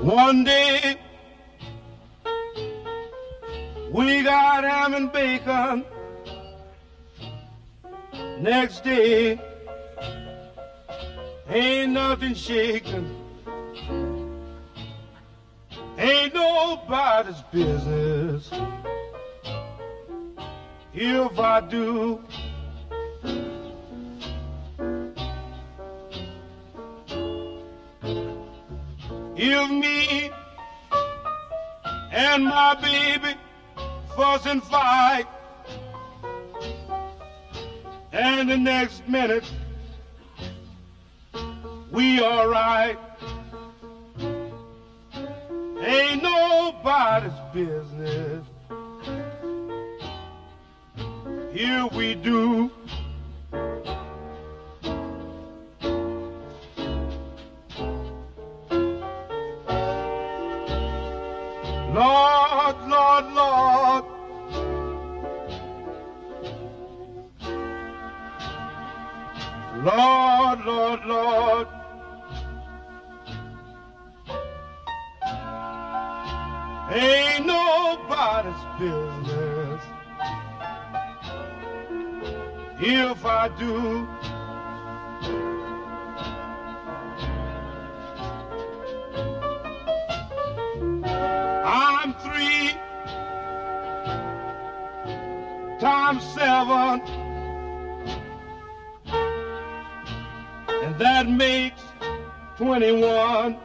One day we got ham and bacon. Next day ain't nothing shaking. Ain't nobody's business if I do. If me and my baby fuss and fight, and the next minute we all right, ain't nobody's business. Here we do. Lord, Lord, Lord, Lord, Lord, Lord, ain't nobody's business if I do. I'm 3 times 7, and that makes 21.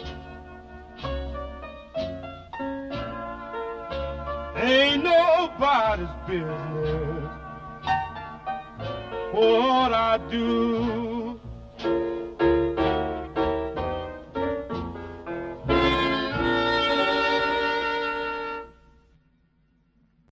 Ain't nobody's business what I do.